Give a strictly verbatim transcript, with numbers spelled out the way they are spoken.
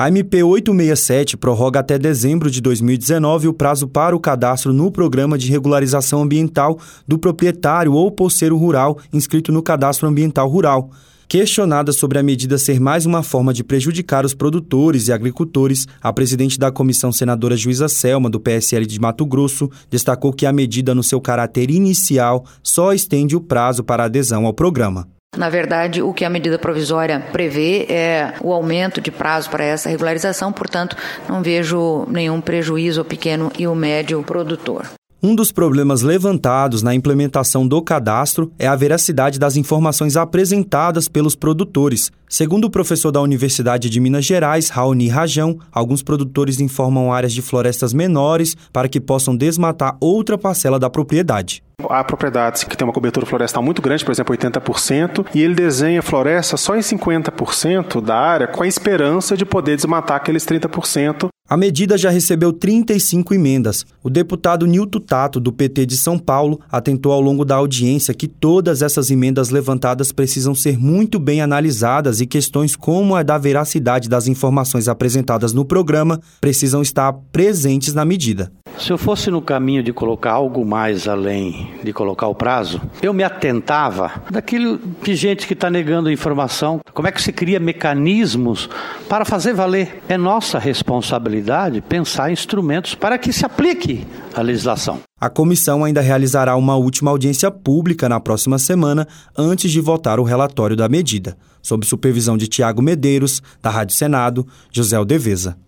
A M P oitocentos e sessenta e sete prorroga até dezembro de dois mil e dezenove o prazo para o cadastro no Programa de Regularização Ambiental do proprietário ou posseiro rural inscrito no Cadastro Ambiental Rural. Questionada sobre a medida ser mais uma forma de prejudicar os produtores e agricultores, a presidente da comissão, senadora Juíza Selma, do P S L de Mato Grosso, destacou que a medida, no seu caráter inicial, só estende o prazo para adesão ao programa. Na verdade, o que a medida provisória prevê é o aumento de prazo para essa regularização, portanto, não vejo nenhum prejuízo ao pequeno e ao médio produtor. Um dos problemas levantados na implementação do cadastro é a veracidade das informações apresentadas pelos produtores. Segundo o professor da Universidade de Minas Gerais, Raoni Rajão, alguns produtores informam áreas de florestas menores para que possam desmatar outra parcela da propriedade. Há propriedades que têm uma cobertura florestal muito grande, por exemplo, oitenta por cento, e ele desenha floresta só em cinquenta por cento da área com a esperança de poder desmatar aqueles trinta por cento. A medida já recebeu trinta e cinco emendas. O deputado Nilton Tato, do P T de São Paulo, atentou ao longo da audiência que todas essas emendas levantadas precisam ser muito bem analisadas e questões como a da veracidade das informações apresentadas no programa precisam estar presentes na medida. Se eu fosse no caminho de colocar algo mais além de colocar o prazo, eu me atentava daquilo de gente que está negando a informação. Como é que se cria mecanismos para fazer valer? É nossa responsabilidade pensar em instrumentos para que se aplique a legislação. A comissão ainda realizará uma última audiência pública na próxima semana, antes de votar o relatório da medida. Sob supervisão de Tiago Medeiros, da Rádio Senado, José Aldeveza.